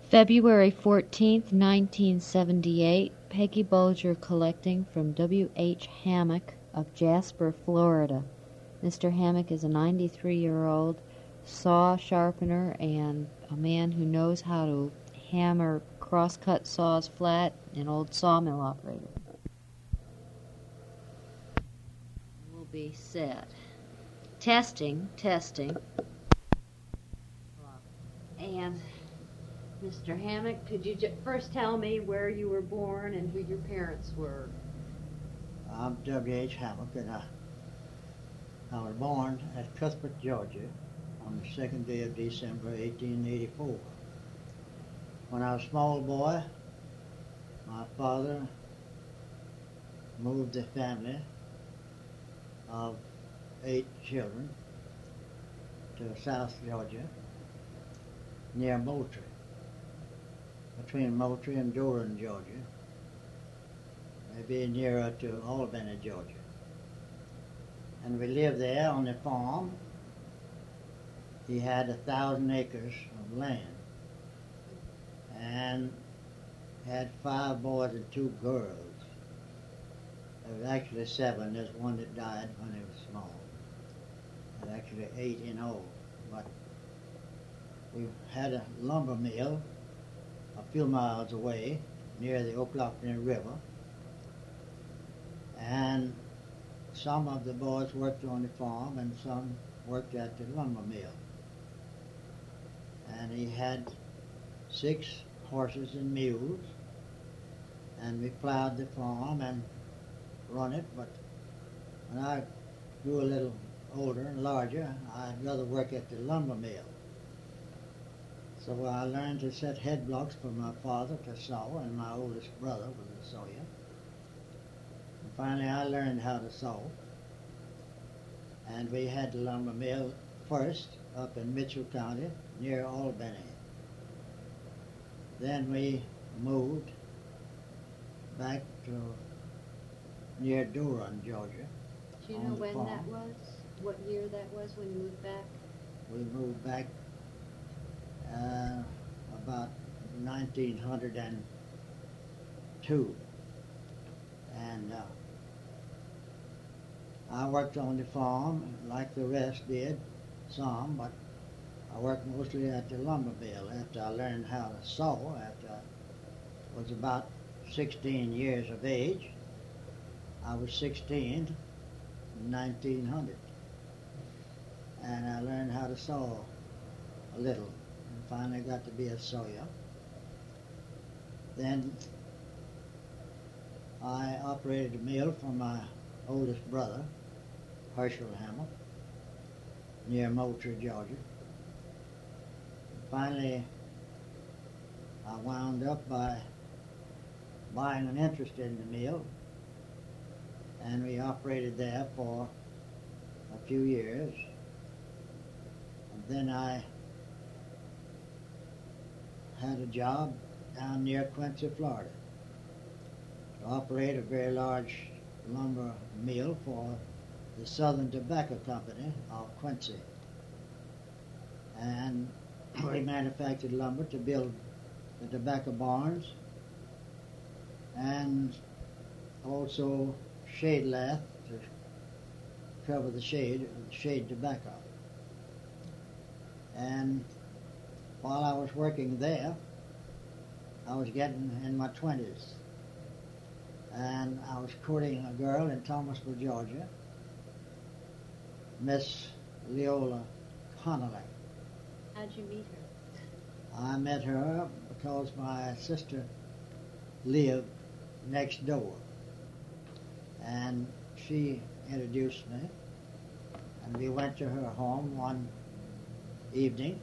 February 14th, 1978, Peggy Bulger collecting from W. H. Hammock of Jasper, Florida. Mr. Hammock is a 93-year-old saw sharpener and a man who knows how to hammer crosscut saws flat, an old sawmill operator. We'll be set. Testing. And Mr. Hammock, could you first tell me where you were born and who your parents were? I'm W.H. Hammock, and I was born at Cuthbert, Georgia, on the 2nd day of December, 1884. When I was a small boy, my father moved the family of 8 children to South Georgia, near Moultrie, between Moultrie and Durham, Georgia, maybe nearer to Albany, Georgia. And we lived there on the farm. He had 1,000 acres of land and had 5 boys and 2 girls. There was actually 7. There's one that died when he was small. There was actually 8 in all. But we had a lumber mill a few miles away near the Ocklawahan River, and some of the boys worked on the farm and some worked at the lumber mill. And he had 6 horses and mules, and we plowed the farm and run it. But when I grew a little older and larger, I'd rather work at the lumber mill. So I learned to set head blocks for my father to saw, and my oldest brother was a sawyer. And finally I learned how to saw. And we had the lumber mill first up in Mitchell County near Albany. Then we moved back to near Durham, Georgia. Do you know when that was? What year that was when you moved back? We moved back about 1902. And I worked on the farm like the rest did, some, but I worked mostly at the lumber mill after I learned how to saw, after I was about 16 years of age. I was 16 in 1900, and I learned how to saw a little, and finally got to be a sawyer. Then I operated a mill for my oldest brother, Herschel Hammock, near Moultrie, Georgia. Finally, I wound up by buying an interest in the mill, and we operated there for a few years. And then I had a job down near Quincy, Florida, to operate a very large lumber mill for the Southern Tobacco Company of Quincy. And we manufactured lumber to build the tobacco barns and also shade lath to cover the shade tobacco. And while I was working there, I was getting in my 20s, and I was courting a girl in Thomasville, Georgia, Miss Leola Connolly. How'd you meet her? I met her because my sister lived next door, and she introduced me, and we went to her home one evening.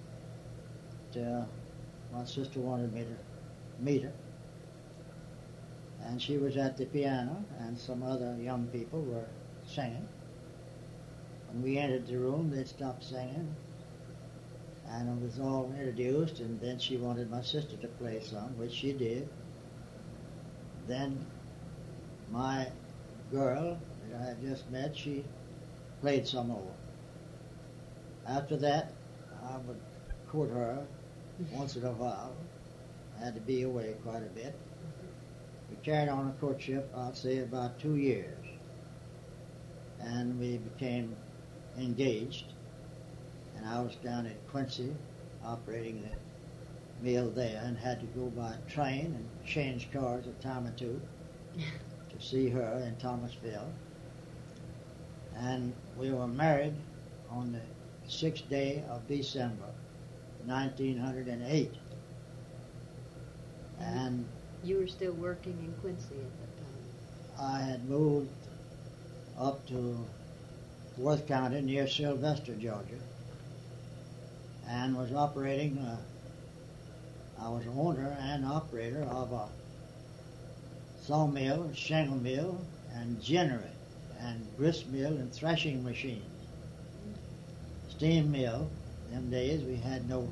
My sister wanted me to meet her, and she was at the piano, and some other young people were singing. When we entered the room, they stopped singing, and it was all introduced, and then she wanted my sister to play some, which she did. Then my girl that I had just met, she played some more. After that, I would court her once in a while. I had to be away quite a bit. We carried on a courtship, I'd say, about 2 years. And we became engaged. And I was down at Quincy operating the mill there and had to go by train and change cars a time or two to see her in Thomasville. And we were married on the 6th day of December, 1908. And you were still working in Quincy at that time? I had moved up to Worth County near Sylvester, Georgia, and was operating, I was owner and operator of a sawmill, shingle mill, and ginnery, and grist mill and threshing machines. Steam mill, them days we had no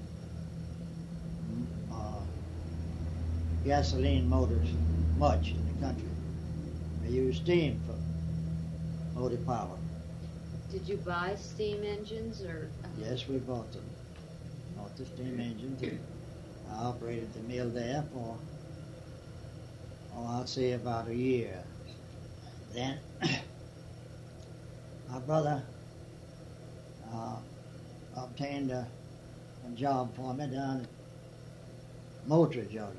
gasoline motors much in the country. We used steam for motor power. Did you buy steam engines or? Yes, we bought them. Bought the steam engines. I operated the mill there for, I'll say about a year. Then my brother obtained a job for me down at Moultrie, Georgia,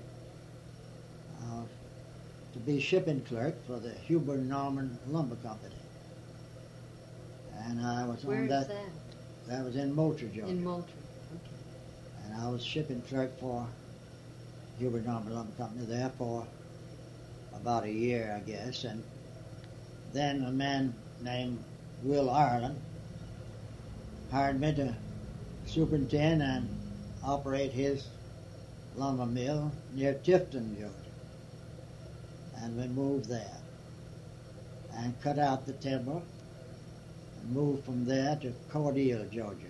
to be shipping clerk for the Huber Norman Lumber Company. And I was Where on is that. that? That was in Moultrie, Georgia. In Moultrie, okay. And I was shipping clerk for Huber Norman Lumber Company there for about a year, I guess. And then a man named Will Ireland hired me to superintend and operate his lumber mill near Tifton, Georgia. And we moved there and cut out the timber and moved from there to Cordele, Georgia,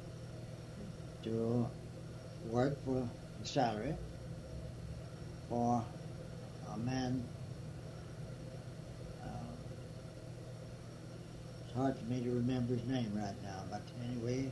to work for a salary for a man. It's hard for me to remember his name right now, but anyway,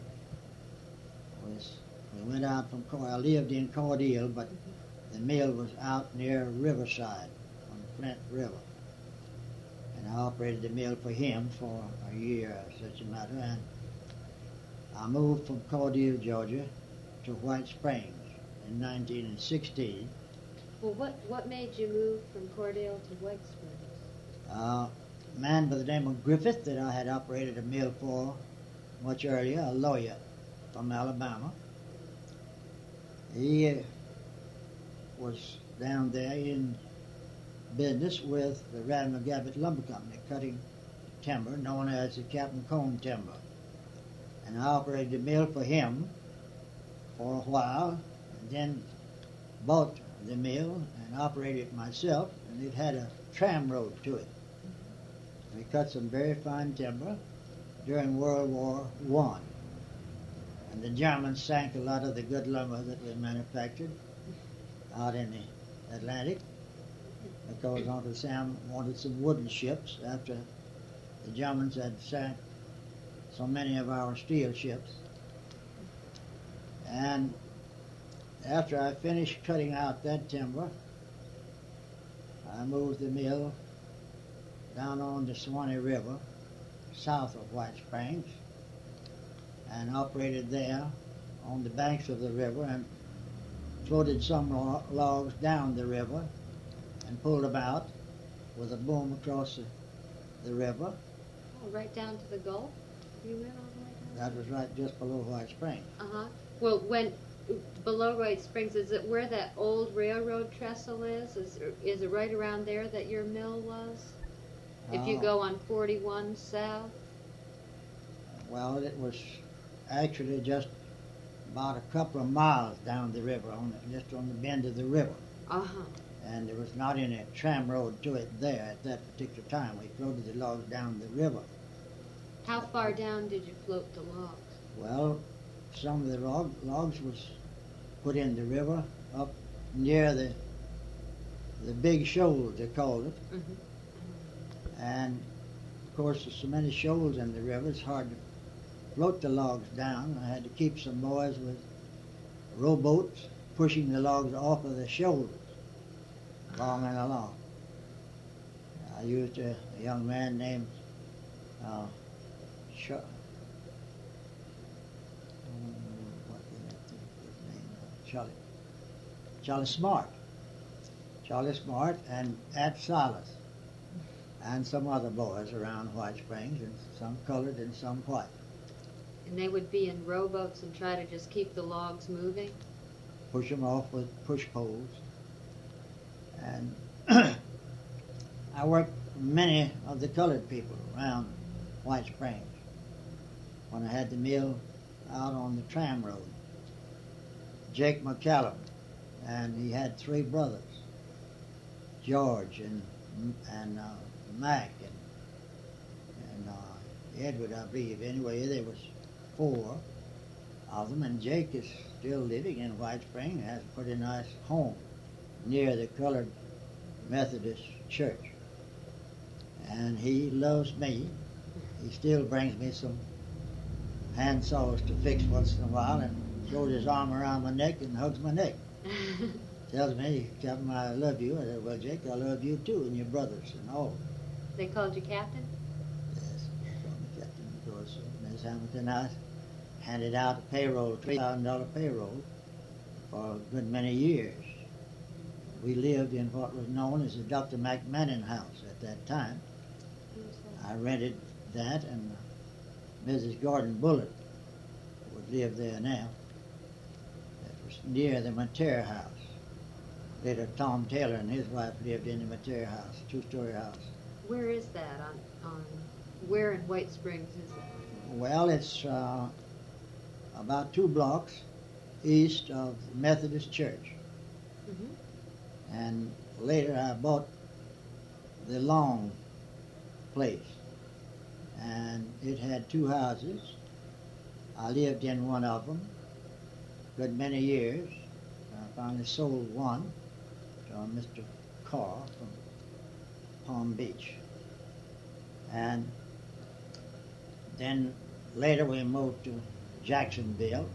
we went out from I lived in Cordele, but the mill was out near Riverside on the Flint River. And I operated the mill for him for a year, such a matter, and I moved from Cordele, Georgia, to White Springs in 1916. Well, what made you move from Cordele to White Springs? A man by the name of Griffith that I had operated a mill for much earlier, a lawyer from Alabama. He was down there in business with the Radnor Gabbett Lumber Company, cutting timber known as the Captain Cone timber. And I operated the mill for him for a while, and then bought the mill and operated it myself, and it had a tram road to it. We cut some very fine timber during World War I. And the Germans sank a lot of the good lumber that we manufactured out in the Atlantic because Uncle Sam wanted some wooden ships after the Germans had sank so many of our steel ships. And after I finished cutting out that timber, I moved the mill down on the Suwannee River, south of White Springs, and operated there on the banks of the river and floated some logs down the river and pulled them out with a boom across the river. Oh, right down to the Gulf? You went all the way down? That was right just below White Springs. Uh-huh. Well, when below White Springs, is it where that old railroad trestle is? Is it right around there that your mill was? If you go on 41 south? Well, it was actually just about a couple of miles down the river, just on the bend of the river. Uh-huh. And there was not any tram road to it there at that particular time. We floated the logs down the river. How far down did you float the logs? Well, some of the logs was put in the river up near the big shoals, they called it. Mm-hmm. And, of course, there's so many shoals in the river, it's hard to float the logs down. I had to keep some boys with rowboats pushing the logs off of the shoulders, along and along. I used a young man named what did I think his name? Charlie Smart. Charlie Smart and Ed Silas, and some other boys around White Springs, and some colored and some white. And they would be in rowboats and try to just keep the logs moving? Push them off with push poles. And I worked with many of the colored people around White Springs when I had the mill out on the tram road. Jake McCallum, and he had three brothers, George and Mac and Edward, I believe. Anyway, there was four of them, and Jake is still living in White Spring, has a pretty nice home near the Colored Methodist Church. And he loves me. He still brings me some hand saws to fix once in a while and throws his arm around my neck and hugs my neck. Tells me, Captain, I love you. I said, well, Jake, I love you too, and your brothers and all. They called you Captain? Yes, they called me Captain, because Ms. Hamilton and I handed out a payroll, $3,000 payroll, for a good many years. We lived in what was known as the Dr. McMahon house at that time. I rented that, and Mrs. Gordon Bullitt would live there now. It was near the Mateer house. Later, Tom Taylor and his wife lived in the Mateer house, two-story house. Where is that? Where in White Springs is it? Well, it's about 2 blocks east of the Methodist Church. Mm-hmm. And later I bought the Long place, and it had 2 houses. I lived in one of them a good many years. I finally sold one to Mr. Carr from Palm Beach. And then later we moved to Jacksonville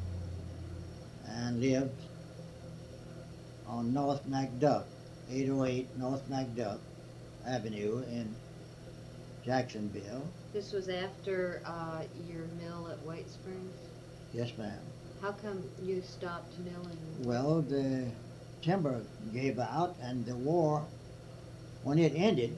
and lived on North MacDuff, 808 North MacDuff Avenue in Jacksonville. This was after your mill at White Springs? Yes, ma'am. How come you stopped milling? Well, the timber gave out, and the war, when it ended,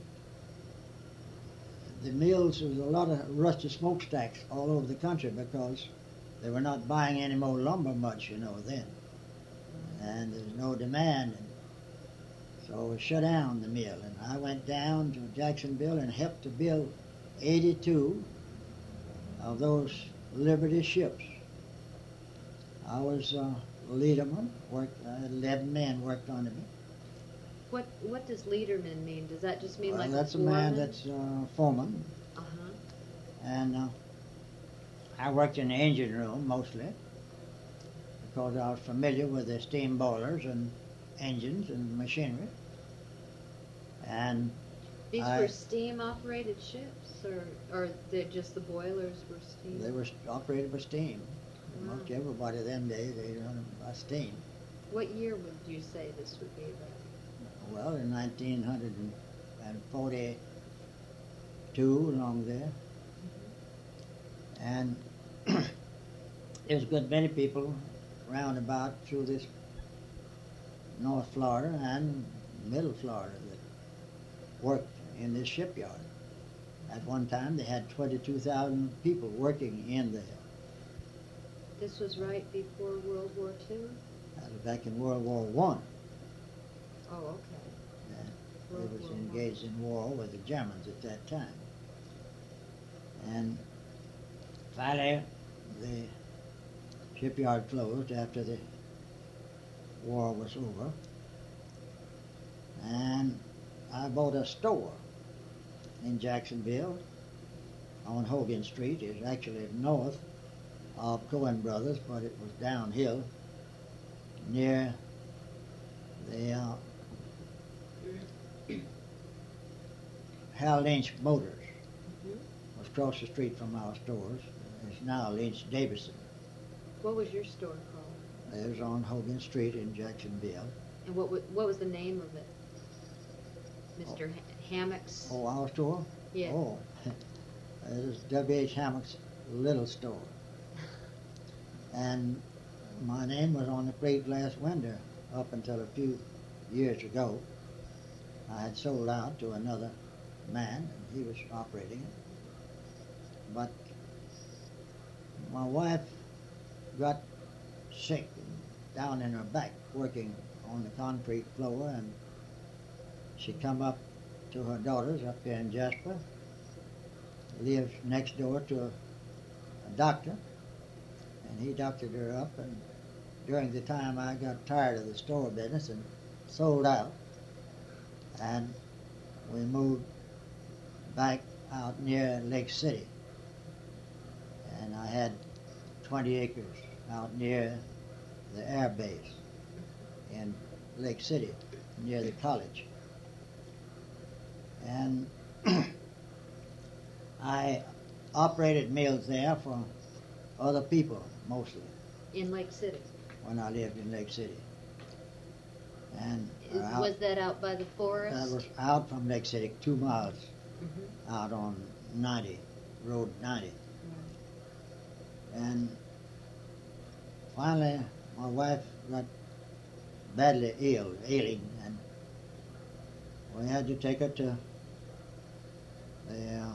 the mills, there was a lot of rusty smokestacks all over the country because they were not buying any more lumber much, then. And there was no demand. And so we shut down the mill. And I went down to Jacksonville and helped to build 82 of those Liberty ships. I was a leaderman, 11 men worked under me. What does leaderman mean? Does that just mean like that's a man foreman? that's foreman. Uh-huh. And I worked in the engine room mostly because I was familiar with the steam boilers and engines and machinery. And These were steam-operated ships, or just the boilers were steam? They were operated by steam. Wow. Most everybody them days, they run them by steam. What year would you say this would be then? Well, in 1942, along there. Mm-hmm. And there's a good many people round about through this North Florida and Middle Florida that worked in this shipyard. At one time, they had 22,000 people working in there. This was right before World War II? That was back in World War I. Oh, okay. They was engaged in war with the Germans at that time. And finally, the shipyard closed after the war was over. And I bought a store in Jacksonville on Hogan Street. It's actually north of Cohen Brothers, but it was downhill near the Hal Lynch Motors. Mm-hmm. Was across the street from our stores. It's now Lynch Davidson. What was your store called? Lives on Hogan Street in Jacksonville. And what was the name of it? Mr. Hammock's? Oh, our store? Yeah. Oh, it is W.H. Hammock's little store. And my name was on the plate glass window up until a few years ago. I had sold out to another man, and he was operating it. But my wife got sick down in her back working on the concrete floor, and she come up to her daughters up here in Jasper, lives next door to a doctor, and he doctored her up. And during the time I got tired of the store business and sold out, and we moved back out near Lake City, and I had 20 acres out near the air base in Lake City, near the college. And I operated mills there for other people, mostly. In Lake City? When I lived in Lake City. And was that out by the forest? That was out from Lake City, 2 miles Mm-hmm. out on 90, Road 90. Right. And finally, my wife got badly ailing, and we had to take her to the,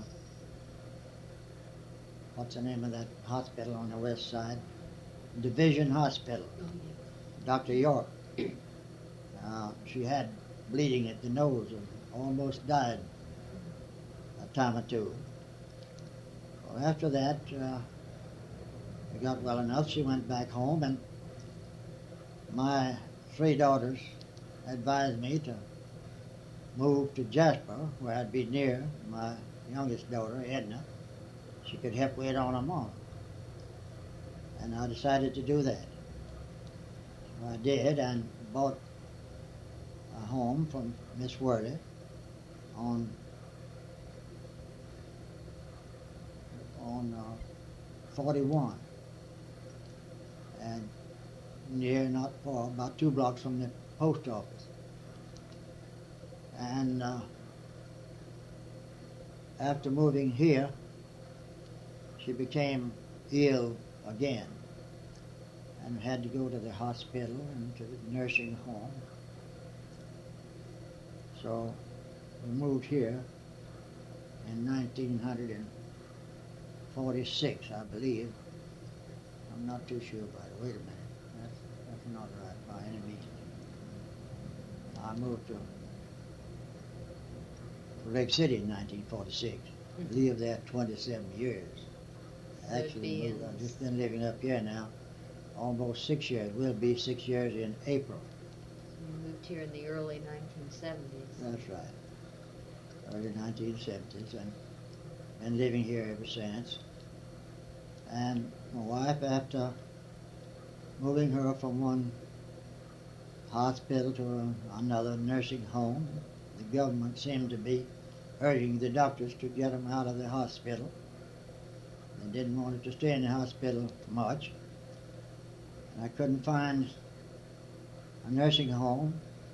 what's the name of that hospital on the west side? Division Hospital. Oh, yeah. Dr. York. She had bleeding at the nose and almost died a time or two. Well, after that, it got well enough. She went back home, and my 3 daughters advised me to move to Jasper, where I'd be near my youngest daughter, Edna. She could help wait on her mom. And I decided to do that. So I did, and bought a home from Miss Worley on 41, and near, not far, about 2 blocks from the post office. And after moving here, she became ill again and had to go to the hospital and to the nursing home. So we moved here in 1946, I believe. I'm not too sure about it. Wait a minute. That's not right by any means. I moved to Lake City in 1946. Lived there 27 years. Actually, I've just been living up here now almost 6 years. Will be 6 years in April. You moved here in the early 1970s. That's right. Early 1970s, and been living here ever since. And my wife, after moving her from one hospital to another nursing home, the government seemed to be urging the doctors to get them out of the hospital. They didn't want her to stay in the hospital much. And I couldn't find a nursing home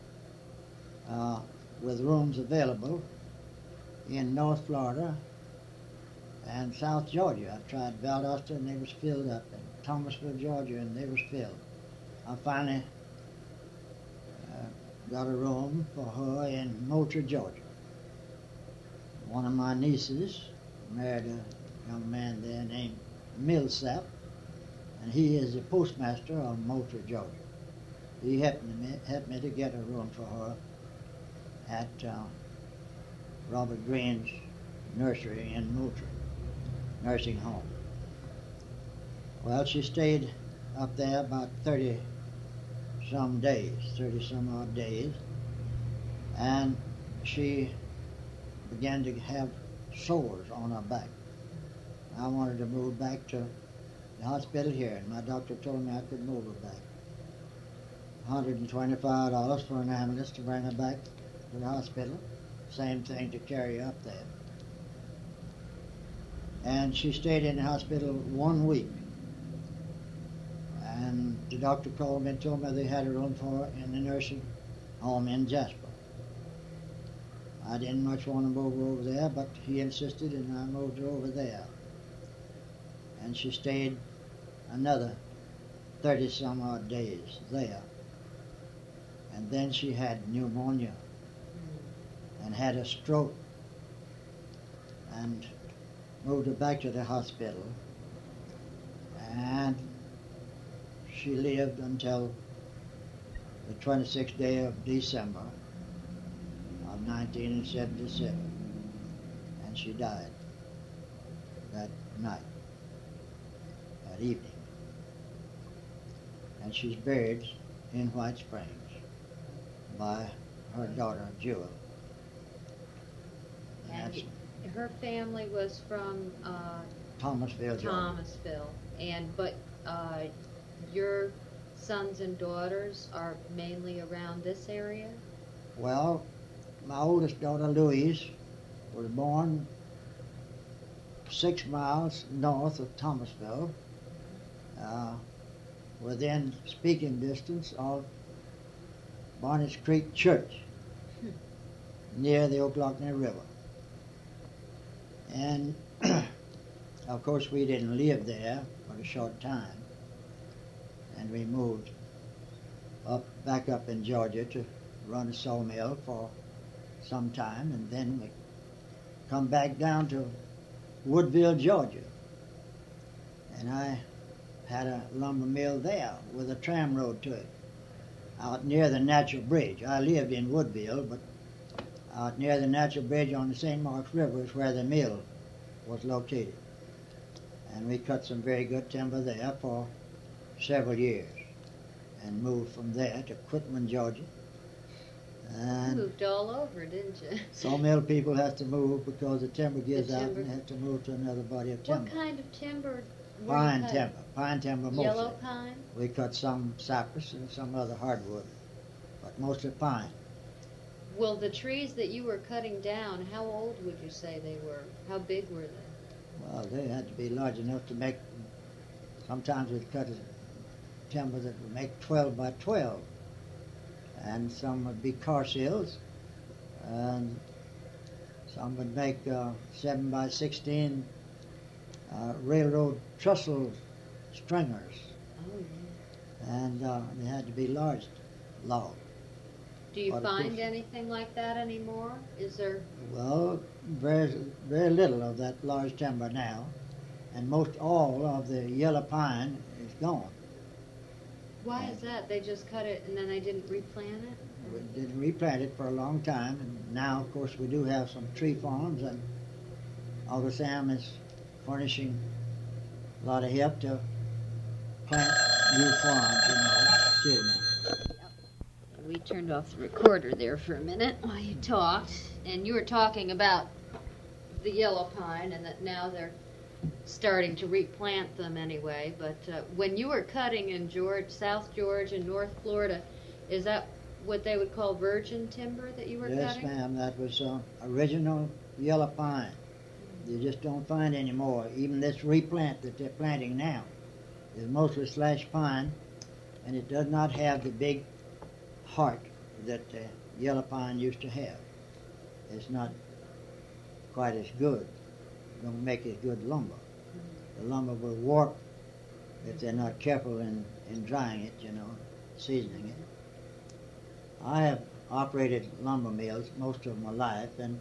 with rooms available in North Florida and South Georgia. I tried Valdosta and they was filled up, and Thomasville, Georgia, and they was filled. I finally got a room for her in Moultrie, Georgia. One of my nieces married a young man there named Millsap, and he is the postmaster of Moultrie, Georgia. He helped me to get a room for her at Robert Green's nursery in Moultrie, nursing home. Well, she stayed up there about 30-some odd days, and she began to have sores on her back. I wanted to move back to the hospital here, and my doctor told me I could move her back. $125 for an ambulance to bring her back to the hospital. Same thing to carry her up there. And she stayed in the hospital 1 week. And the doctor called me and told me they had a room for her in the nursing home in Jasper. I didn't much want to move her over there, but he insisted, and I moved her over there. And she stayed another 30-some-odd days there. And then she had pneumonia and had a stroke, and moved her back to the hospital. And she lived until the 26th day of December of 1977, and she died that night, that evening. And she's buried in White Springs by her daughter, Jewel. And her family was from Thomasville, Georgia. Thomasville, but your sons and daughters are mainly around this area? Well, my oldest daughter, Louise, was born 6 miles north of Thomasville, within speaking distance of Barnett's Creek Church, near the Ocklawakanee River. And of course we didn't live there for a short time, and we moved back up in Georgia to run a sawmill for some time, and then we come back down to Woodville, Georgia. And I had a lumber mill there with a tram road to it, out near the Natural Bridge. I lived in Woodville, but out near the Natural Bridge on the St. Marks River is where the mill was located. And we cut some very good timber there for several years, and moved from there to Quitman, Georgia. And you moved all over, didn't you? Sawmill people have to move because the timber gives out, and they have to move to another body of timber. What kind of timber were Pine you timber. Pine timber mostly. Yellow pine? We cut some cypress and some other hardwood, but mostly pine. Well, the trees that you were cutting down, how old would you say they were? How big were they? Well, they had to be large enough to make, sometimes we'd cut a timber that would make 12 by 12. And some would be car seals, and some would make 7 by 16 railroad trestle stringers. Oh, yeah. And they had to be large logs. Do you But of find course- anything like that anymore? Is there? Well, very, very little of that large timber now, and most all of the yellow pine is gone. Why is that? They just cut it and then they didn't replant it? We didn't replant it for a long time, and now, of course, we do have some tree farms, and Uncle Sam is furnishing a lot of help to plant new farms, Excuse me. We turned off the recorder there for a minute while you talked, and you were talking about the yellow pine and that now they're starting to replant them anyway. But when you were cutting in South Georgia and North Florida, is that what they would call virgin timber that you were Yes, cutting? ma'am, that was original yellow pine. You just don't find anymore. Even this replant that they're planting now is mostly slash pine, and it does not have the big heart that yellow pine used to have. It's not quite as good. Don't make as good lumber. The lumber will warp if they're not careful in drying it, seasoning it. I have operated lumber mills most of my life, and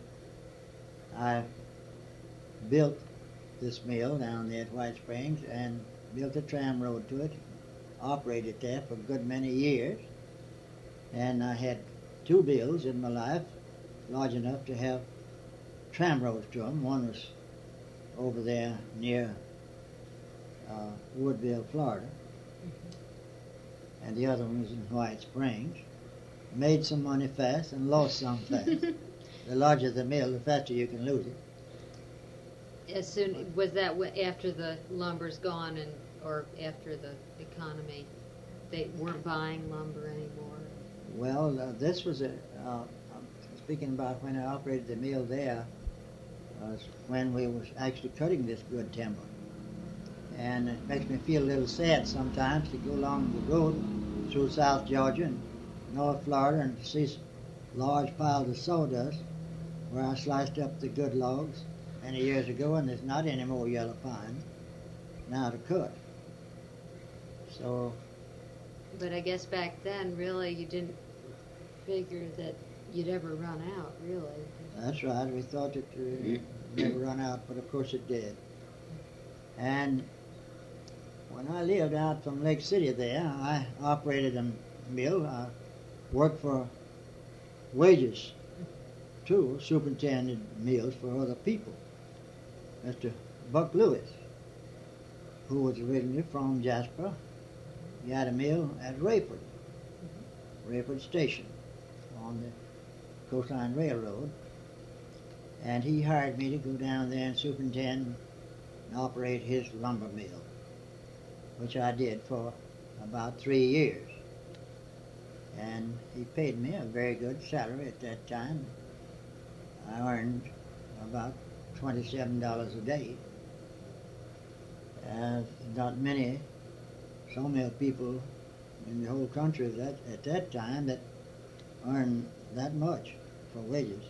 I built this mill down there at White Springs and built a tram road to it, operated there for a good many years. And I had 2 mills in my life large enough to have tram roads to them. One was over there near Woodville, Florida, and the other one was in White Springs. Made some money fast and lost some fast. The larger the mill, the faster you can lose it. Was that after the lumber's gone or after the economy, they weren't buying lumber anymore? Well, this was I'm speaking about when I operated the mill there, when we was actually cutting this good timber. And it makes me feel a little sad sometimes to go along the road through South Georgia and North Florida and see large piles of sawdust where I sliced up the good logs many years ago, and there's not any more yellow pine now to cut. So, But I guess back then, really, you didn't figure that you'd ever run out, really. that's right, we thought it would never run out, but of course it did. And when I lived out from Lake City there, I operated a mill. I worked for wages, too, superintended mills for other people. Mr. Buck Lewis, who was originally from Jasper, he had a mill at Rayford, Rayford Station on the Coastline Railroad, and he hired me to go down there and superintend and operate his lumber mill, which I did for about 3 years. And he paid me a very good salary at that time. I earned about $27 a day. Not many sawmill people in the whole country at that time that earned that much for wages.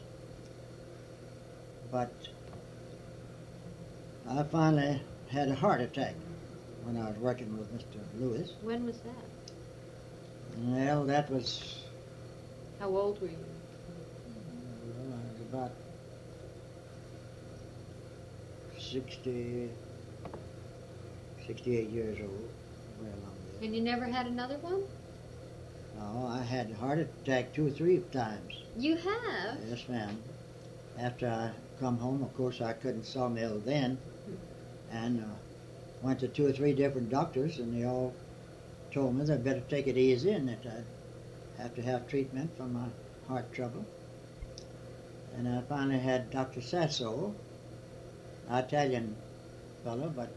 But I finally had a heart attack when I was working with Mr. Lewis. When was that? Well, that was How old were you? I was about 68 years old. Very long there. And you never had another one? No, I had a heart attack 2 or 3 times. You have? Yes, ma'am. After I come home, of course, I couldn't sawmill then, and went to 2 or 3 different doctors, and they all told me that I'd better take it easy and that I'd have to have treatment for my heart trouble. And I finally had Dr. Sasso, an Italian fellow, but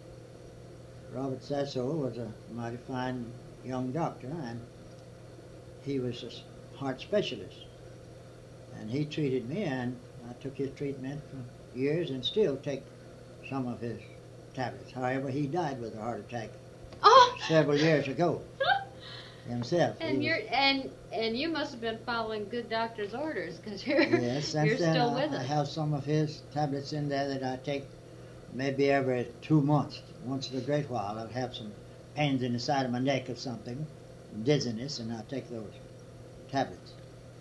Robert Sasso was a mighty fine young doctor, and he was a heart specialist. And he treated me, and I took his treatment for years and still take some of his tablets. However, he died with a heart attack several years ago himself. And you must have been following good doctor's orders, because you're Yes, you're since then still with I us. have some of his tablets in there that I take maybe every 2 months. Once in a great while, I'll have some pains in the side of my neck or something, dizziness, and I'll take those tablets.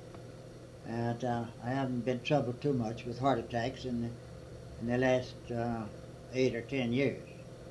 And I haven't been troubled too much with heart attacks in the last 8 or 10 years.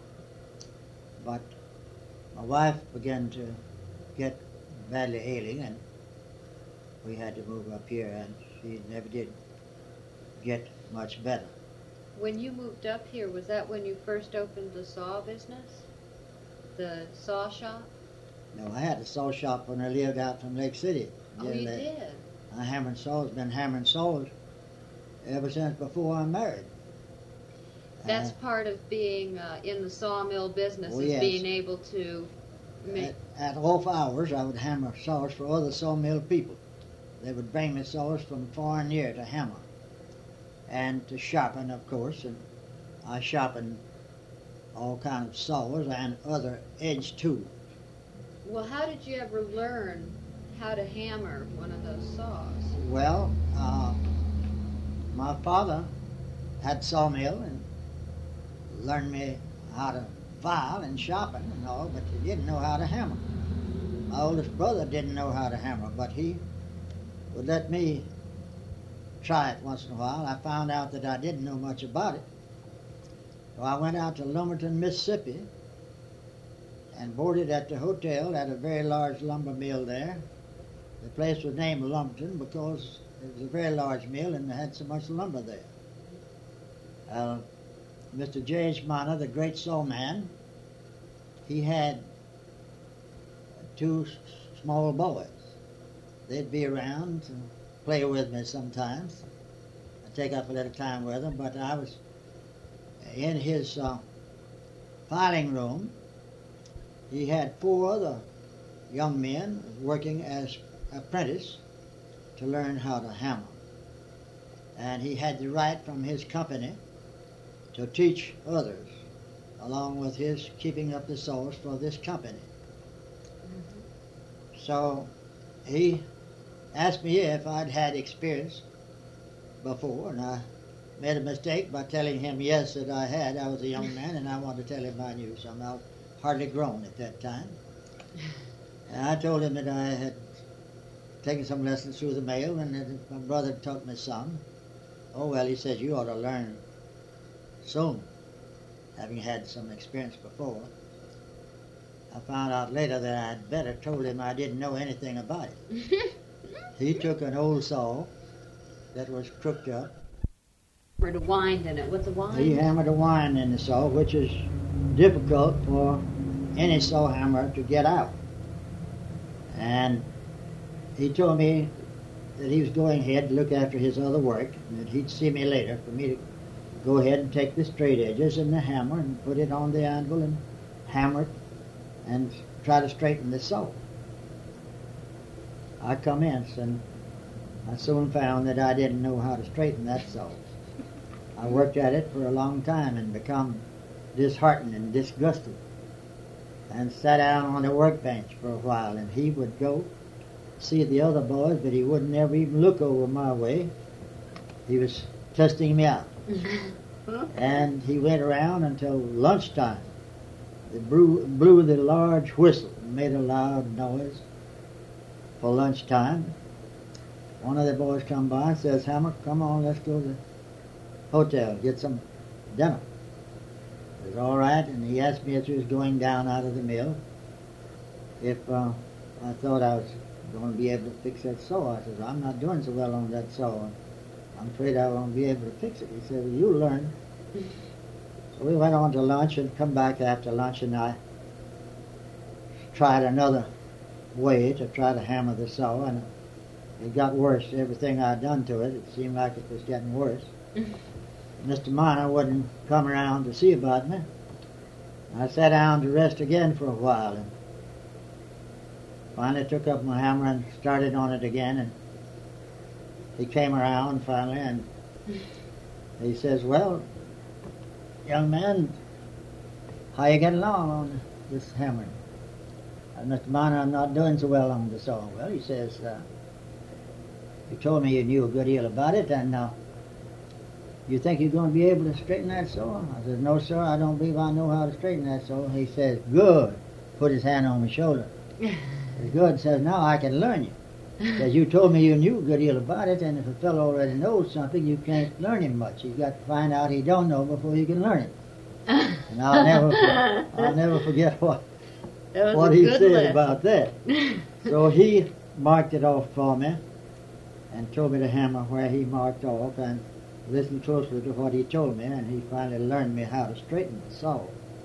But my wife began to get badly ailing, and we had to move up here, and she never did get much better. When you moved up here, was that when you first opened the saw business? The saw shop? No, I had a saw shop when I lived out from Lake City. Oh, you did? I hammered saws, been hammering saws ever since before I married. That's part of being in the sawmill business, Oh, is yes. being able to make... At off hours, I would hammer saws for other sawmill people. They would bring me saws from far and near to hammer. And to sharpen, of course, and I sharpened all kinds of saws and other edge tools. Well, how did you ever learn how to hammer one of those saws? Well, my father had sawmill and learned me how to file and sharpen and all, but he didn't know how to hammer. My oldest brother didn't know how to hammer, but he would let me try it once in a while. I found out that I didn't know much about it. So I went out to Lumberton, Mississippi, and boarded at the hotel at a very large lumber mill there. The place was named Lumberton because it was a very large mill and they had so much lumber there. Mr. J.H. Manna, the great sawman, he had 2 small boys. They'd be around to play with me sometimes. I'd take up a little time with them, but I was in his filing room. He had 4 other young men working as apprentices to learn how to hammer. And he had the right from his company to teach others along with his keeping up the saws for this company. So he asked me if I'd had experience before, and I made a mistake by telling him yes, that I had. I was a young man, and I wanted to tell him I knew something. I was hardly grown at that time. And I told him that I had taken some lessons through the mail, and that my brother taught me some. Oh, well, he says, you ought to learn soon, having had some experience before. I found out later that I'd better told him I didn't know anything about it. He took an old saw that was crooked up. Hammered a wind in it. What's a wind? He hammered a wind in the saw, which is difficult for any saw hammer to get out. And he told me that he was going ahead to look after his other work, and that he'd see me later for me to go ahead and take the straight edges and the hammer and put it on the anvil and hammer it and try to straighten the saw. I commenced, and I soon found that I didn't know how to straighten that saw. I worked at it for a long time and become disheartened and disgusted, and sat down on the workbench for a while, and he would go see the other boys, but he wouldn't ever even look over my way. He was testing me out. And he went around until lunchtime. They blew the large whistle and made a loud noise for lunchtime. One of the boys come by and says, Hammer, come on, let's go to the hotel, get some dinner. I said, all right, and he asked me as he was going down out of the mill if I thought I was going to be able to fix that saw. I said, I'm not doing so well on that saw. I'm afraid I won't be able to fix it. He said, well, you'll learn. So we went on to lunch and come back after lunch, and I tried another way to try to hammer the saw, and it got worse. Everything I'd done to it, it seemed like it was getting worse. Mr. Miner wouldn't come around to see about me. I sat down to rest again for a while, and finally took up my hammer and started on it again, and he came around finally, and he says, well, young man, how you getting along on this hammering? Mr. Miner, I'm not doing so well on the saw. Well, he says, you told me you knew a good deal about it, and you think you're going to be able to straighten that saw? I said, no, sir, I don't believe I know how to straighten that saw. He says, good. Put his hand on my shoulder. He good. Says, now I can learn you. Because you told me you knew a good deal about it, and if a fellow already knows something, you can't learn him much. You've got to find out he don't know before you can learn it. And I'll never forget what he said about that. So he marked it off for me and told me to hammer where he marked off and listen closely to what he told me, and he finally learned me how to straighten the saw.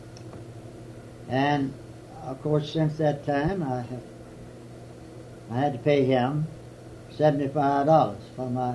And of course, since that time, I had to pay him $75 for my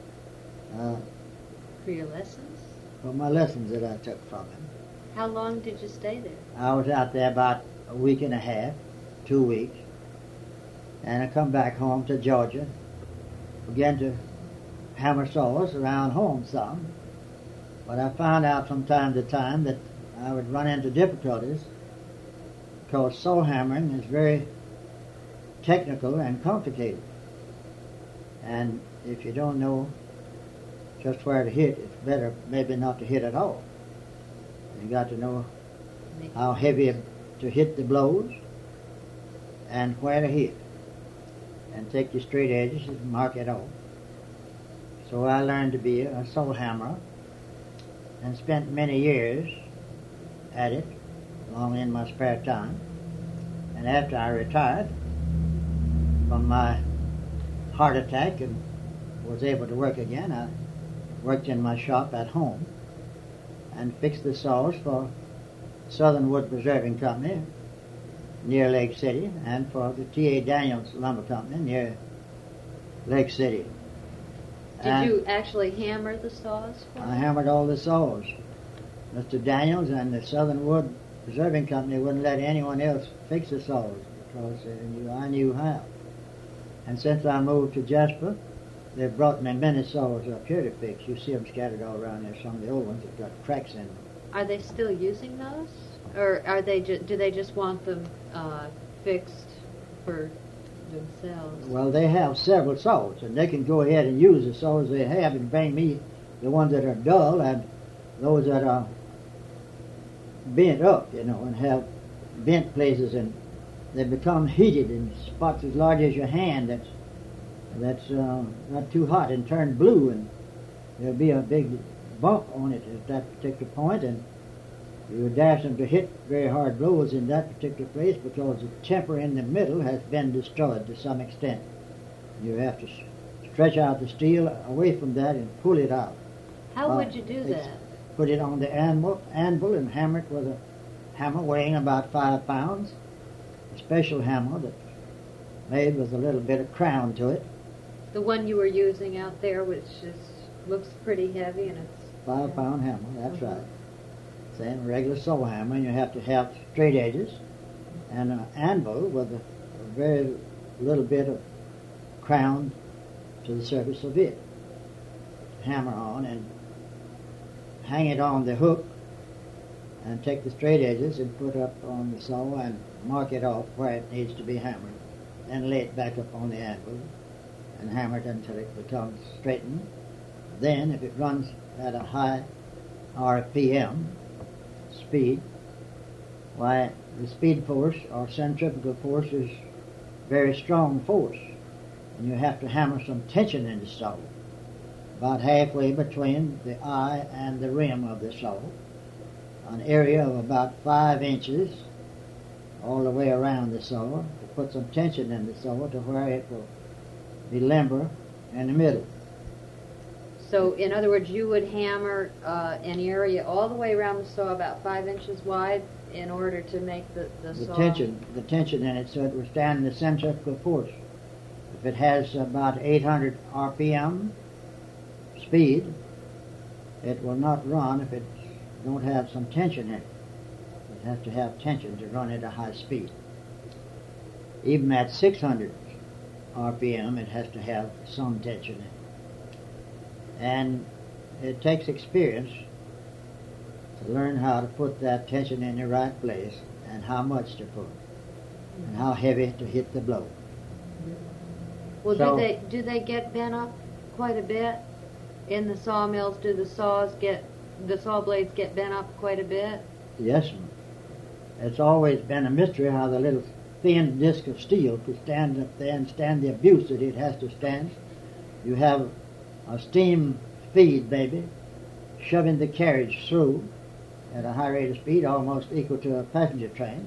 for your lessons? For my lessons that I took from him. How long did you stay there? I was out there about a week and a half, 2 weeks, and I come back home to Georgia, began to hammer saws around home some, but I found out from time to time that I would run into difficulties because saw hammering is very technical and complicated, and if you don't know just where to hit, it's better maybe not to hit at all. You got to know how heavy to hit the blows and where to hit, and take your straight edges and mark it off. So I learned to be a saw hammerer and spent many years at it, along in my spare time. And after I retired from my heart attack and was able to work again, I worked in my shop at home and fixed the saws for Southern Wood Preserving Company near Lake City and for the T.A. Daniels Lumber Company near Lake City. Did you actually hammer the saws for I hammered all the saws. Mr. Daniels and the Southern Wood Preserving Company wouldn't let anyone else fix the saws because I knew how. And since I moved to Jasper, they brought me many saws up here to fix. You see them scattered all around there. Some of the old ones have got cracks in them. Are they still using those, or are they? Do they just want them fixed for themselves? Well, they have several saws, and they can go ahead and use the saws they have and bring me the ones that are dull and those that are bent up, and have bent places, and they become heated in spots as large as your hand. That's not too hot and turn blue, and there'll be a big bump on it at that particular point, and you would dash them to hit very hard blows in that particular place because the temper in the middle has been destroyed to some extent. You have to stretch out the steel away from that and pull it out. How would you do that? Put it on the anvil and hammer it with a hammer weighing about 5 pounds. A special hammer that's made with a little bit of crown to it. The one you were using out there, which looks pretty heavy, and it's 5-pound hammer, that's right. Same regular saw hammer, and you have to have straight edges, and an anvil with a very little bit of crown to the surface of it. Hammer on and hang it on the hook, and take the straight edges and put up on the saw and mark it off where it needs to be hammered. Then lay it back up on the anvil and hammer it until it becomes straightened. Then, if it runs at a high RPM speed, why, the speed force or centrifugal force is very strong force, and you have to hammer some tension in the saw, about halfway between the eye and the rim of the saw, an area of about 5 inches all the way around the saw, to put some tension in the saw to where it will be limber in the middle. So, in other words, you would hammer an area all the way around the saw about 5 inches wide in order to make the saw... The tension in it so it will stand the centrifugal force. If it has about 800 RPM speed, it will not run if it don't have some tension in it. It has to have tension to run at a high speed. Even at 600 RPM, it has to have some tension in it. And it takes experience to learn how to put that tension in the right place and how much to put and how heavy to hit the blow. Well, So- do they get bent up quite a bit in the sawmills? Do the saw blades get bent up quite a bit? Yes, ma'am. It's always been a mystery how the little thin disc of steel could stand up there and stand the abuse that it has to stand. You have a steam feed, baby, shoving the carriage through at a high rate of speed, almost equal to a passenger train.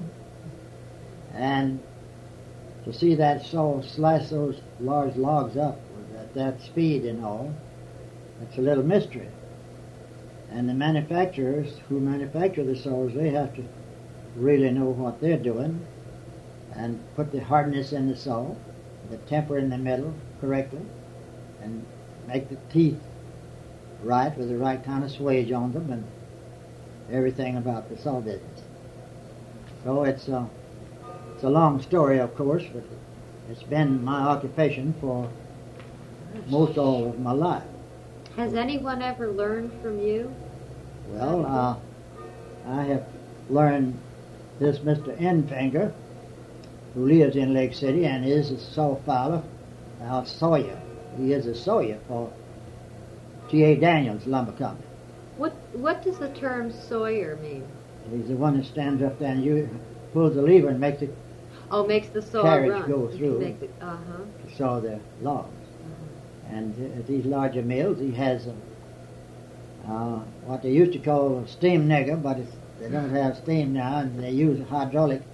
And to see that saw slice those large logs up at that speed and all, it's a little mystery. And the manufacturers who manufacture the saws, they have to really know what they're doing and put the hardness in the saw, the temper in the middle correctly, and make the teeth right with the right kind of swage on them and everything about the saw business. So it's a long story, of course, but it's been my occupation for most all of my life. Has anyone ever learned from you? Well, I have learned this Mr. Enfinger, who lives in Lake City and is a saw filer out Sawyer. He is a sawyer for T.A. Daniels Lumber Company. What does the term sawyer mean? He's the one that stands up there and you pulls the lever and makes it Oh, makes the saw carriage run. go through Uh-huh. to saw the logs. And at these larger mills, he has what they used to call a steam nigger, but they don't have steam now, and they use a hydraulic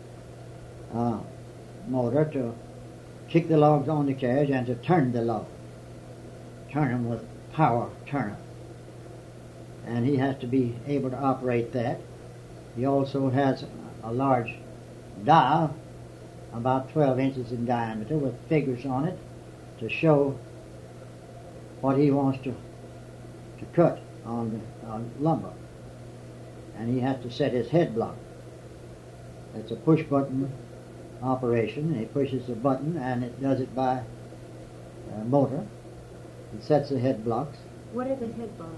motor to kick the logs on the carriage and to turn the logs. Turn them with power turner. And he has to be able to operate that. He also has a large dial, about 12 inches in diameter, with figures on it to show what he wants to cut on lumber. And he has to set his head block. It's a push button operation. He pushes the button and it does it by motor. It sets the head blocks. What are the head blocks?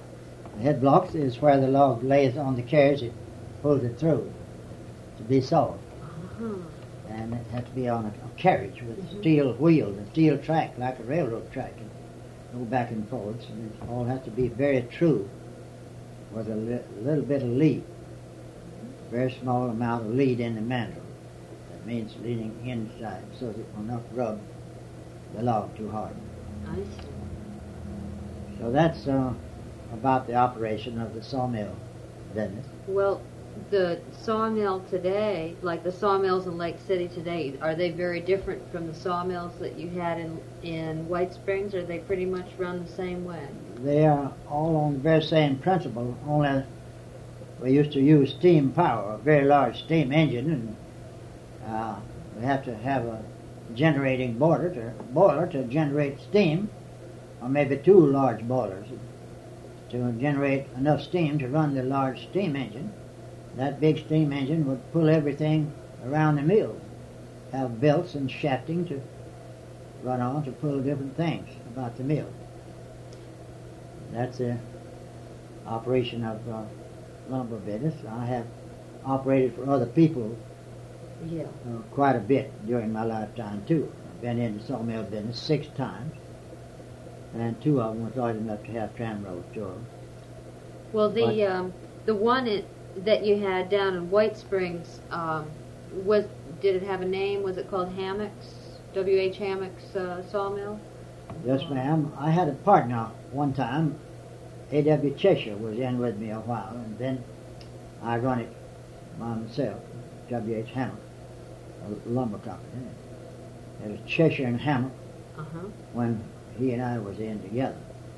The head blocks is where the log lays on the carriage. It pulls it through to be sawed. Uh-huh. And it has to be on a carriage with steel wheels and steel track like a railroad track, and go back and forwards. And it all has to be very true with a little bit of lead, very small amount of lead in the mandrel. That means leaning inside so that it will not rub the log too hard. I see. So that's about the operation of the sawmill business. Well, the sawmill today, like the sawmills in Lake City today, are they very different from the sawmills that you had in White Springs, or they pretty much run the same way? They are all on the very same principle, only we used to use steam power, a very large steam engine, and we have to have a generating boiler to generate steam, or maybe two large boilers to generate enough steam to run the large steam engine. That big steam engine would pull everything around the mill, have belts and shafting to run on to pull different things about the mill. That's the operation of lumber business. I have operated for other people Yeah. Quite a bit during my lifetime too. I've been in the sawmill business 6 times, and 2 of them was large enough to have tramroad stores. Well, the one that you had down in White Springs, did it have a name? Was it called Hammock's? W.H. Hammock's sawmill? Yes, ma'am. I had a partner one time. A.W. Cheshire was in with me a while, and then I run it by myself, W.H. Hammock, a lumber company. It was Cheshire and Hammock when he and I was in together.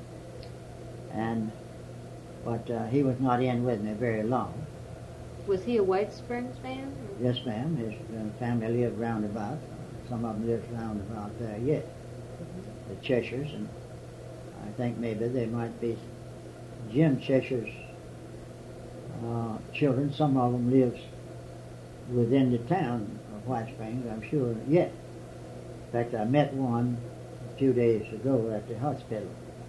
But he was not in with me very long. Was he a White Springs man? Yes, ma'am. His family lived round about. Some of them live round about there yet. The Cheshires, and I think maybe they might be Jim Cheshire's children. Some of them lives within the town of White Springs, I'm sure, yet. In fact, I met one a few days ago at the hospital.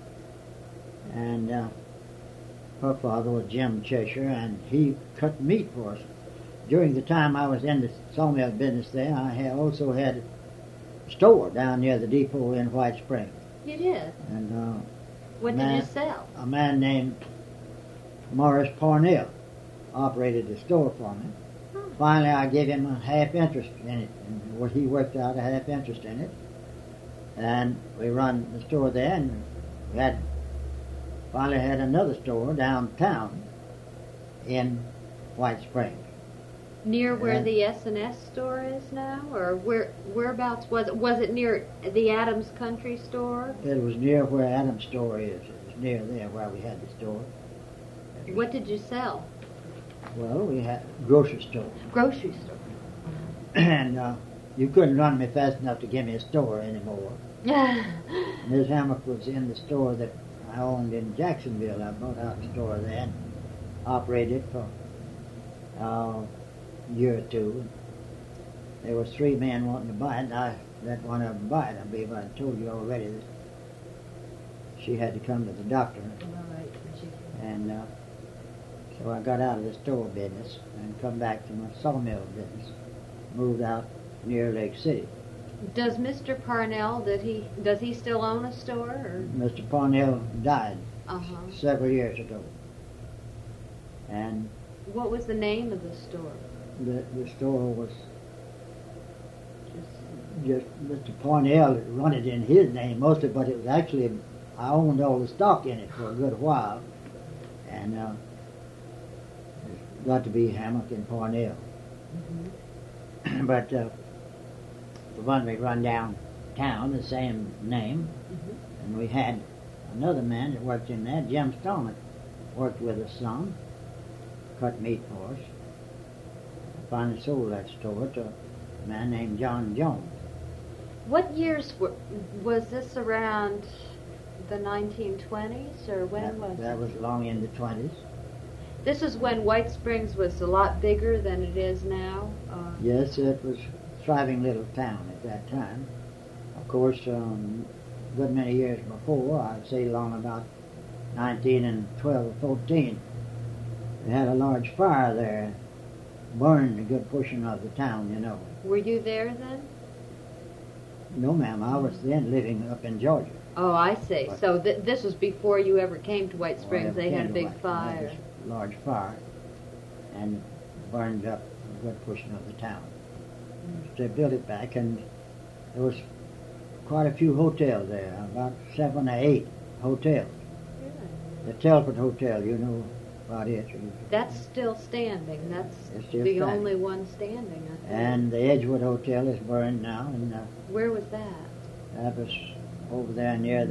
And her father was Jim Cheshire, and he cut meat for us. During the time I was in the sawmill business there, I also had a store down near the depot in White Springs. You did? And what did you sell? A man named Morris Parnell operated the store for me. Finally, I gave him a half interest in it, and he worked out a half interest in it. And we run the store there, and we finally had another store downtown in White Springs. Near where the S&S store is now, or whereabouts was it? Was it near the Adams Country store? It was near where Adams store is. It was near there where we had the store. What did you sell? Well, we had a grocery store. Grocery store. And you couldn't run me fast enough to give me a store anymore. Ms. Hammock was in the store that I owned in Jacksonville. I bought out a store there and operated for a year or two. There was 3 men wanting to buy it, and I let one of them buy it. I believe I told you already that she had to come to the doctor. And so I got out of the store business and come back to my sawmill business. Moved out near Lake City. Does Mr. Parnell, does he still own a store? Or? Mr. Parnell died several years ago. And what was the name of the store? The store was just Mr. Parnell run it in his name mostly, but it was actually, I owned all the stock in it for a good while. And it got to be Hammock and Parnell. But the one we run downtown, the same name, and we had another man that worked in there, Jim Stoneman, worked with us some, cut meat for us. Finally sold that store to a man named John Jones. What years was this, around the 1920s, or when was it? That was long in the 20s. This is when White Springs was a lot bigger than it is now? Yes, it was a thriving little town at that time. Of course, a good many years before, I'd say long about 1912 or 14. They had a large fire there, burned a good portion of the town, you know. Were you there then? No, ma'am, I was then living up in Georgia. Oh, I see. But- So this was before you ever came to White Springs. Well, They had a they big had fire. this large fire, and burned up a good portion of the town. They built it back, and there was quite a few hotels there, about 7 or 8 hotels. The Telford Hotel, you know about it. That's still standing. That's It's still the standing. only one standing, I think. And the Edgewood Hotel is burned now, and Where was that? that was over there near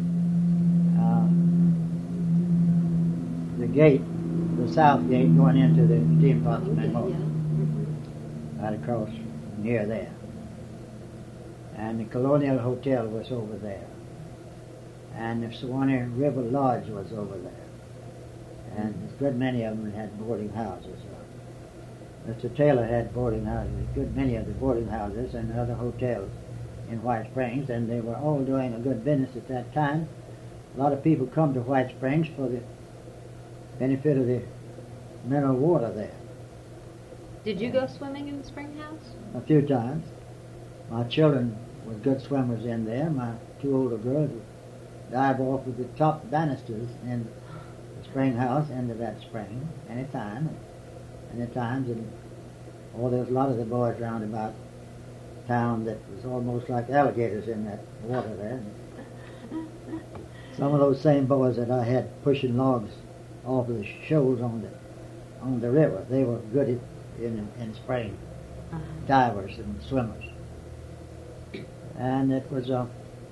the gate, the south gate going into the steam Oh, pump yeah, Memorial, yeah. right across near there. And the Colonial Hotel was over there. And the Suwanee River Lodge was over there. And a good many of them had boarding houses. Mr. Taylor had boarding houses, a good many of the boarding houses and other hotels in White Springs, and they were all doing a good business at that time. A lot of people come to White Springs for the benefit of the mineral water there. Did you go swimming in the spring house? A few times. My children were good swimmers in there. My 2 older girls would dive off of the top banisters in the spring house into that spring anytime. And there's a lot of the boys round about town that was almost like alligators in that water there. Some of those same boys that I had pushing logs off of the shoals on the river, they were good in spring divers and swimmers. And it was a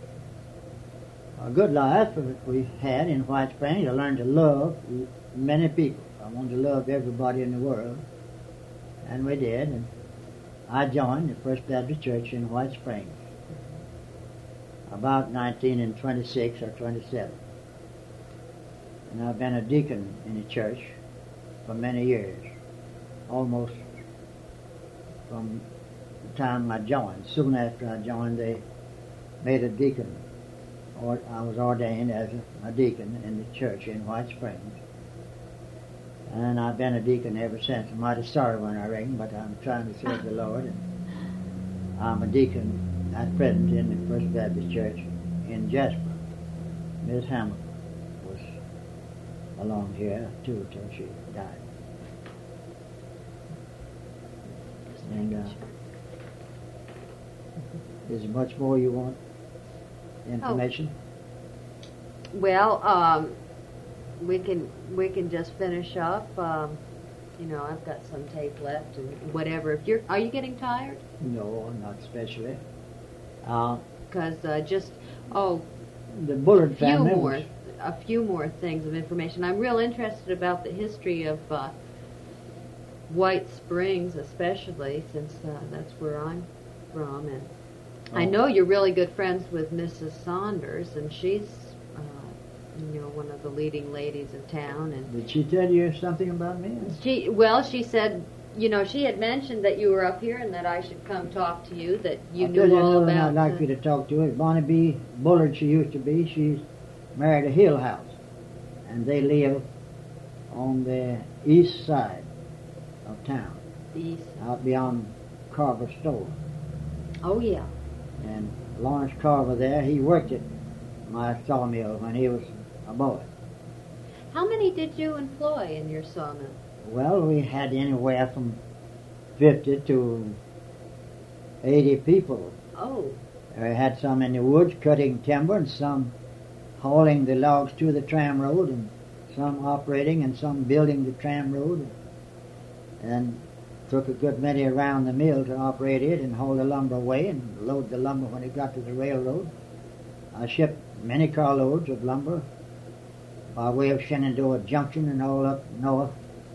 good life that we had in White Springs. I learned to love many people. I wanted to love everybody in the world, and we did. And I joined the First Baptist Church in White Springs about 1926 or 27. And I've been a deacon in the church for many years, almost from the time I joined. Soon after I joined, they made a deacon, or I was ordained as a deacon in the church in White Springs. And I've been a deacon ever since. I might have started when I reckon, but I'm trying to serve the Lord. And I'm a deacon at present in the First Baptist Church in Jasper. Miss Hamilton was along here too till she died. And is there much more you want information? Well, we can just finish up. I've got some tape left and whatever. Are you getting tired? No, not especially. Because The Bullard family. A few more things of information. I'm real interested about the history of White Springs, especially since that's where I'm from, and I know you're really good friends with Mrs. Saunders, and she's one of the leading ladies in town. And Did she tell you something about me? she said, she had mentioned that you were up here and that I should come talk to you, that you I'll tell knew you all another one about. I'd like you to talk to is Bonnie B. Bullard. She used to be. She's married a Hill House, and they live on the east side of town, East. out beyond Carver Store. Oh yeah. And Lawrence Carver there, he worked at my sawmill when he was a boy. How many did you employ in your sawmill? Well, we had anywhere from 50 to 80 people. Oh. We had some in the woods cutting timber, and some hauling the logs to the tram road, and some operating, and some building the tram road, and took a good many around the mill to operate it and haul the lumber away and load the lumber when it got to the railroad. I shipped many carloads of lumber by way of Shenandoah Junction and all up north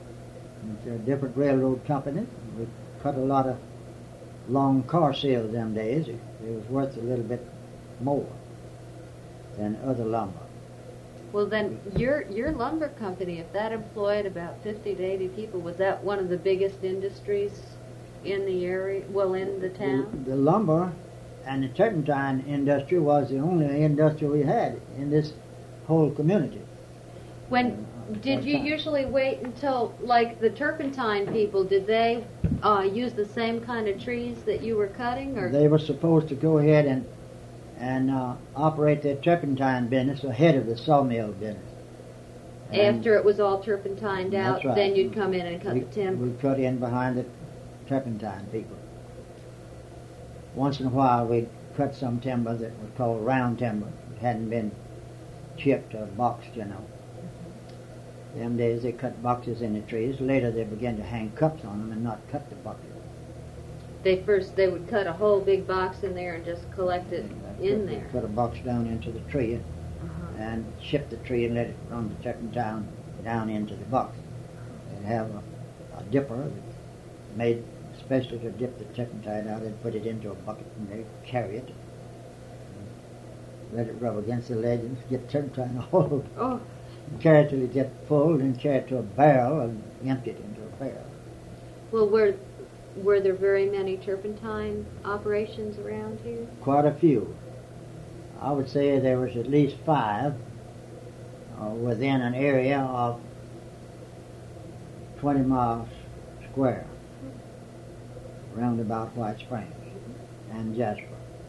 to different railroad companies. We cut a lot of long car sales them days. It was worth a little bit more than other lumber. Well, then your lumber company, if that employed about 50 to 80 people, was that one of the biggest industries in the area? Well, in the town. The lumber and the turpentine industry was the only industry we had in this whole community. When did you usually wait until, like the turpentine people, did they use the same kind of trees that you were cutting? Or They were supposed to go ahead and operate their turpentine business ahead of the sawmill business. And after it was all turpentined out, that's right. then you'd come in and cut we, the timber? we cut in behind the turpentine people. Once in a while we'd cut some timber that was called round timber. It hadn't been chipped or boxed, you know. Them days they cut boxes in the trees. Later they began to hang cups on them and not cut the boxes. They would cut a whole big box in there and just collect it in there. Put a box down into the tree Uh-huh. and shift the tree and let it run the turpentine down into the box. They'd have a dipper that made especially to dip the turpentine out and put it into a bucket and they'd carry it. Let it rub against the ledge and get turpentine all over. Oh, Carry it till it gets full and carry it to a barrel and empty it into a barrel. well, were there very many turpentine operations around here? Quite a few. I would say there was at least 5 within an area of 20 miles square around about White Springs and Jasper.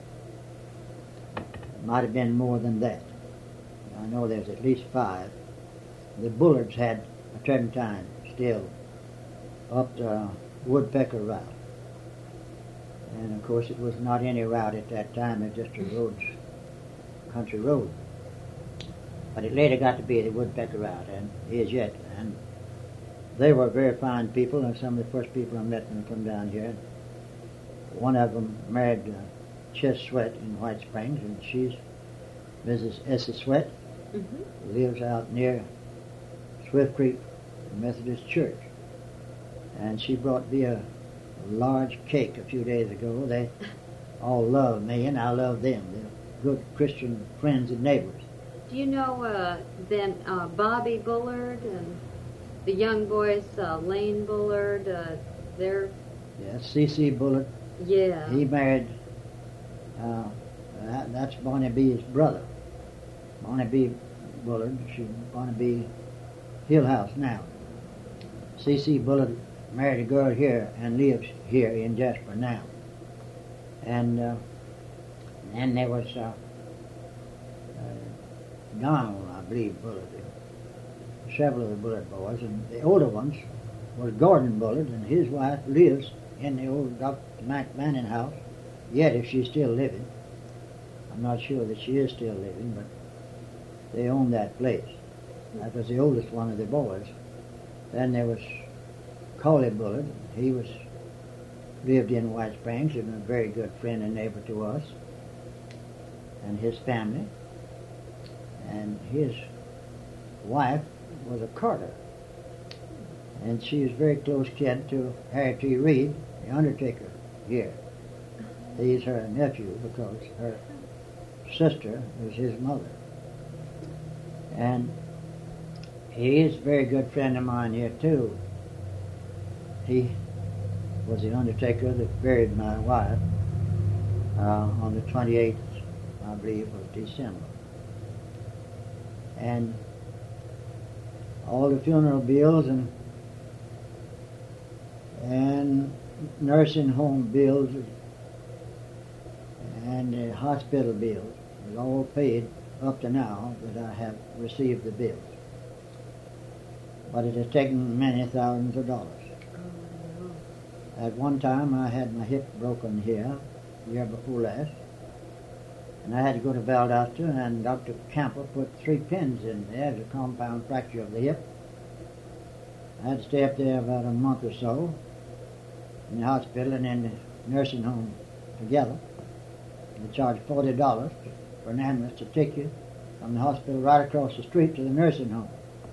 Might have been more than that. I know there's at least 5. The Bullards had a turpentine still up the Woodpecker route. And of course it was not any route at that time, it was just a road, country road. But it later got to be the Woodpecker route, and is yet. And they were very fine people, and some of the first people I met when I come down here. One of them married Ches Sweat in White Springs, and she's Mrs. Essa Sweat, Mm-hmm. lives out near Swift Creek Methodist Church. And she brought me a large cake a few days ago. They all love me, and I love them. They're good Christian friends and neighbors. Do you know then Bobby Bullard and the young boys, Lane Bullard? They're Yes, C.C. Bullard. yeah. He married, that's Bonnie B's brother. Bonnie B. Bullard. She's Bonnie B. Hillhouse now. C.C. Bullard married a girl here and lives here in Jasper now. And then there was Donald, I believe, Bullard. Several of the Bullard boys, and the older ones was Gordon Bullard, and his wife lives in the old Dr. Mac Manning house, yet if she's still living. I'm not sure that she is still living, but they own that place. That was the oldest one of the boys. Then there was Coley Bullard. He lived in White Springs and a very good friend and neighbor to us and his family. And his wife was a Carter. And she was very close kin to Harry T. Reed, the undertaker here. He's her nephew because her sister was his mother. And he is a very good friend of mine here too. He was the undertaker that buried my wife on the 28th, I believe, of December. And all the funeral bills and nursing home bills and the hospital bills was all paid up to now that I have received the bills. But it has taken many thousands of dollars. At one time I had my hip broken here, the year before last, and I had to go to Valdosta, and Dr. Camper put 3 pins in there as a compound fracture of the hip. I had to stay up there about a month or so in the hospital and in the nursing home together. They charged $40 for an ambulance to take you from the hospital right across the street to the nursing home.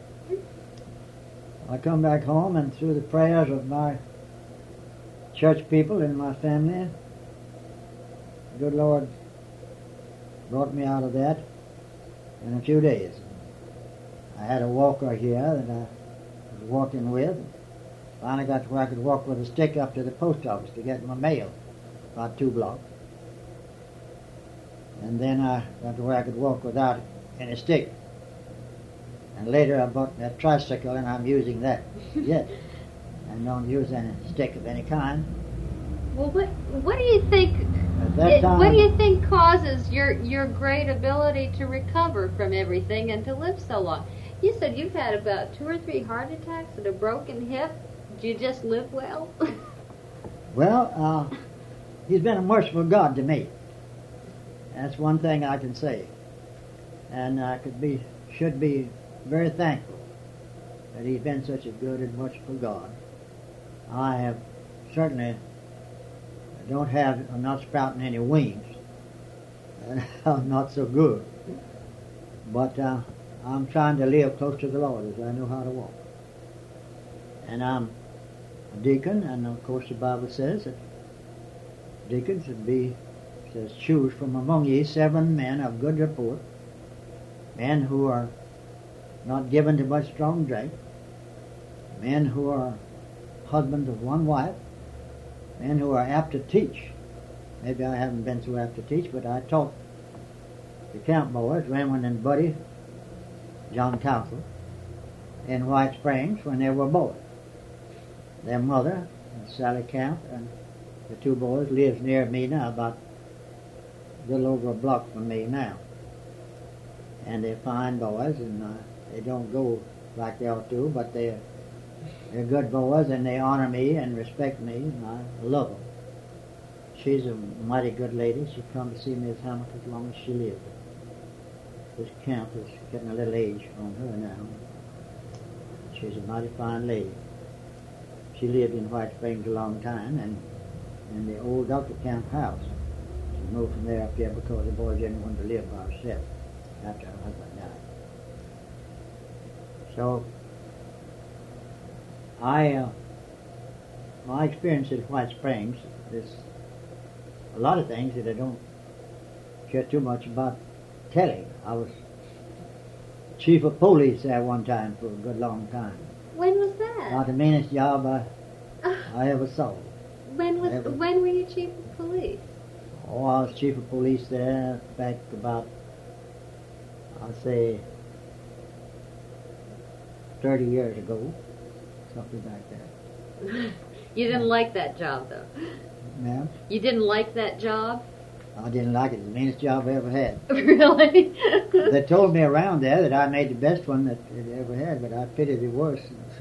I come back home, and through the prayers of my church people and my family, the good Lord brought me out of that in a few days. I had a walker here that I was walking with. Finally got to where I could walk with a stick up to the post office to get my mail, about 2 blocks. And then I got to where I could walk without any stick. And later I bought a tricycle, and I'm using that yet. And don't use any stick of any kind. Well, what do you think? At that time, What do you think causes your great ability to recover from everything and to live so long? You said you've had about 2 or 3 heart attacks and a broken hip. Do you just live well? Well, he's been a merciful God to me. That's one thing I can say, and I should be very thankful that he's been such a good and merciful God. I have certainly I'm not sprouting any wings, and I'm not so good, but I'm trying to live close to the Lord as I know how to walk. And I'm a deacon, and of course the Bible says that deacons says, choose from among ye 7 men of good report, men who are not given to much strong drink, men who are husbands of one wife, men who are apt to teach. Maybe I haven't been so apt to teach, but I taught the camp boys, Raymond and Buddy, John Council, in White Springs when they were boys. Their mother, Sally Camp, and the 2 boys lives near me now, about a little over a block from me now. And they're fine boys, and they don't go like they ought to, but they're good boys, and they honor me and respect me, and I love them. She's a mighty good lady. She come to see me as Hammock as long as she lived. This Camp is getting a little age on her now. She's a mighty fine lady. She lived in White Springs a long time, and in the old Dr. Camp house. She moved from there up here because the boys didn't want to live by herself after her husband died. So, my experience at White Springs, there's a lot of things that I don't care too much about telling. I was chief of police there one time for a good long time. When was that? About the meanest job I ever saw. When were you chief of police? Oh, I was chief of police there back about, I'll say, 30 years ago, something like that. You didn't like that job, though? Ma'am? You didn't like that job? I didn't like it. It was the meanest job I ever had. Really? They told me around there that I made the best one that it ever had, but I pitied the worst.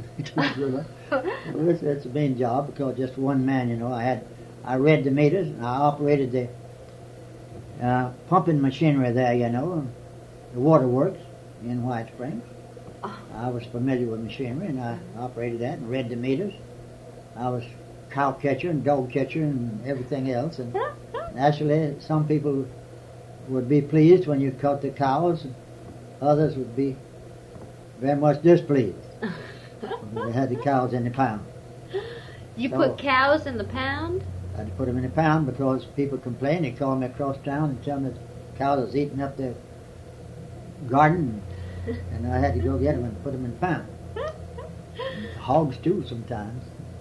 It's a mean job because just one man, you know. I read the meters, and I operated the pumping machinery there, you know, the waterworks in White Springs. I was familiar with machinery, and I operated that and read the meters. I was cow catcher and dog catcher and everything else, and actually some people would be pleased when you caught the cows, and others would be very much displeased when they had the cows in the pound. You put cows in the pound? I had to put them in the pound because people complained. They called me across town and tell me the cows was eating up their garden, and I had to go get them and put them in the pound. And hogs too sometimes.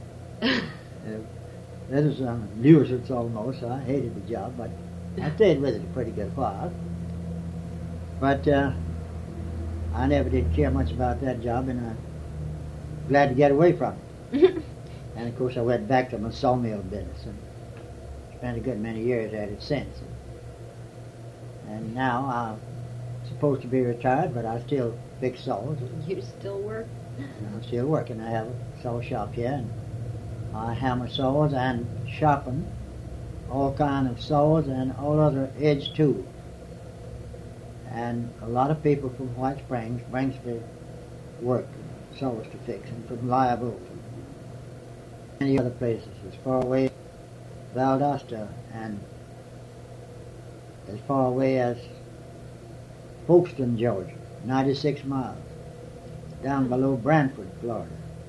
That was a nuisance almost, so I hated the job, but I stayed with it a pretty good while. But I never did care much about that job, and I'm glad to get away from it. And of course I went back to my sawmill business and spent a good many years at it since. And now I'm supposed to be retired, but I still fix saws. You still work? And I'm still working. I have a saw shop here, and I hammer saws and sharpen all kind of saws and all other edge tools. And a lot of people from White Springs brings their work, saws to fix, and from Liable, from many other places, as far away as Valdosta and as far away as Folkestone, Georgia, 96 miles, down below Brantford, Florida.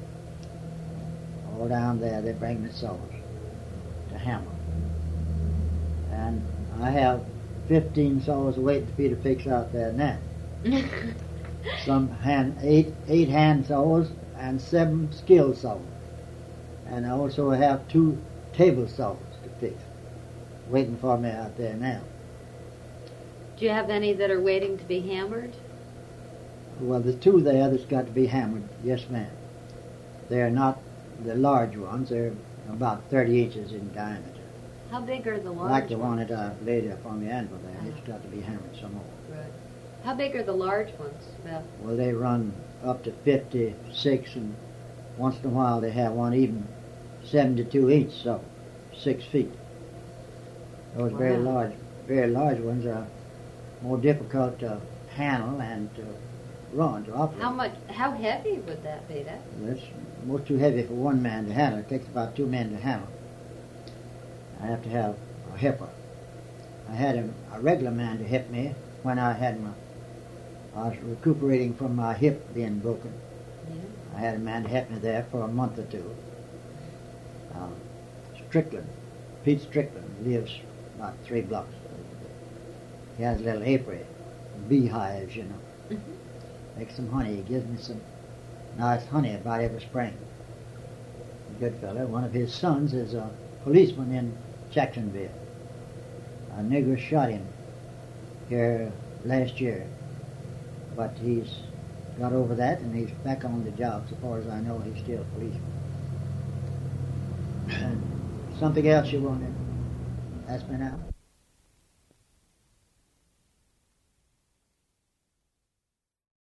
All down there, they bring the saws to hammer. And I have 15 saws waiting for me to fix out there now. Some eight hand saws and 7 skill saws. And I also have 2 table saws to fix, waiting for me out there now. Do you have any that are waiting to be hammered? Well, the two there that's got to be hammered, yes, ma'am. They're not the large ones. They're about 30 inches in diameter. How big are the large Like the one ones? that I laid up on the anvil there. Uh-huh. It's got to be hammered some more. Right. How big are the large ones? About Well, they run up to 56, and once in a while they have one even 72 inch, so 6 feet. Those Wow. very large ones are more difficult to handle and to run, to operate. how heavy would that be? It's almost too heavy for one man to handle. It takes about 2 men to handle. I have to have a hipper. I had a regular man to hip me when I was recuperating from my hip being broken. Yeah. I had a man to help me there for a month or two. Strickland, Pete Strickland, lives about 3 blocks. He has a little apiary, beehives, you know. Makes some honey. He gives me some nice honey about every spring. A good fellow. One of his sons is a policeman in Jacksonville. A nigger shot him here last year, but he's got over that and he's back on the job. So far as I know, he's still a policeman. And something else you wanted? Ask me now.